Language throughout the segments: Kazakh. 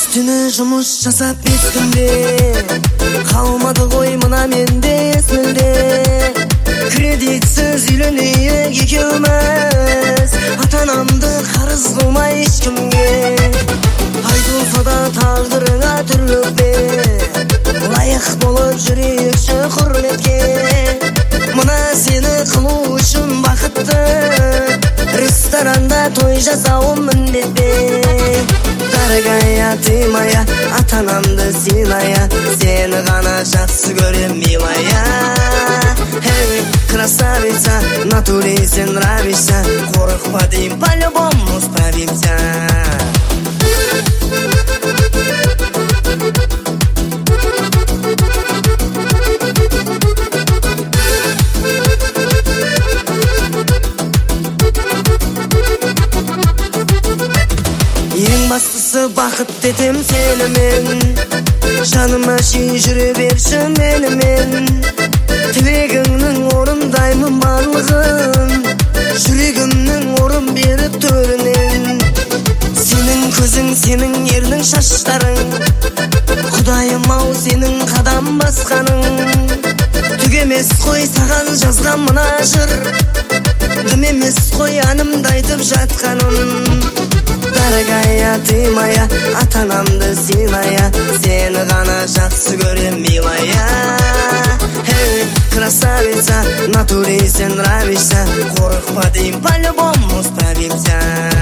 Түні жұмыс жасап ескімде, қалмады ғой мына менде есмілде. Кредитсіз үйленейік екеуміз, ата-анамды қарыз қылмай ешкімге. Айтылса да тағдырыңа түрлікте, лайық болып жүрейікші құрметке. Мына сені қылу үшін бақытты, ресторанда той жасауым міндетте. Дорогая, ты моя, ата-анамды сыйлая, сені ғана жақсы көрем, милая. Эй, красавица, натуре сен нравишься, қорықпа дейм, по-любому справимся. Ең бастысы бақыт етем сенімен, жаныма шейін жүре берші менімен. Тілегіңнің орындаймын барлығын, жүрегімнің орын беріп төрінен. Сенің көзің, сенің ернің шаштарың, құдайым ау сенің қадам басқаның. Түк емес қой саған жазған мына жыр, дым емес қой анымды айтып жатқаным. Дорогая, ты моя, ата-анамды сыйлая, сені ғана жақсы көрем, милая. Эй, красавица, натуре сен нравишься, қорықпа дейм, по-любому справимся.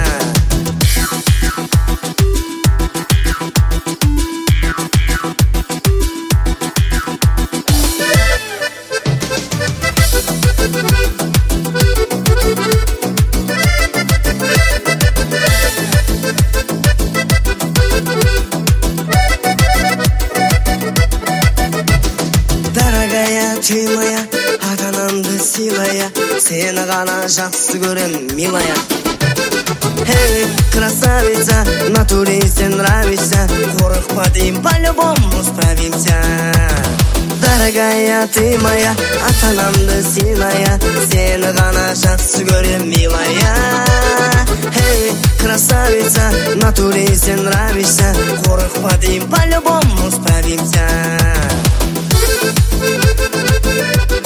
Ты моя, ата-анамды сыйлая, сені ғана жақсы көрем, милая. Эй, красавица, натуре сен нравишься, қорықпа дейм, по-любому справимся. Дорогая, ты моя, ата-анамды сыйлая, сені ғана жақсы көрем, милая. Эй, красавица, натуре сен нравишься, қорықпа дейм, по-любому справимся.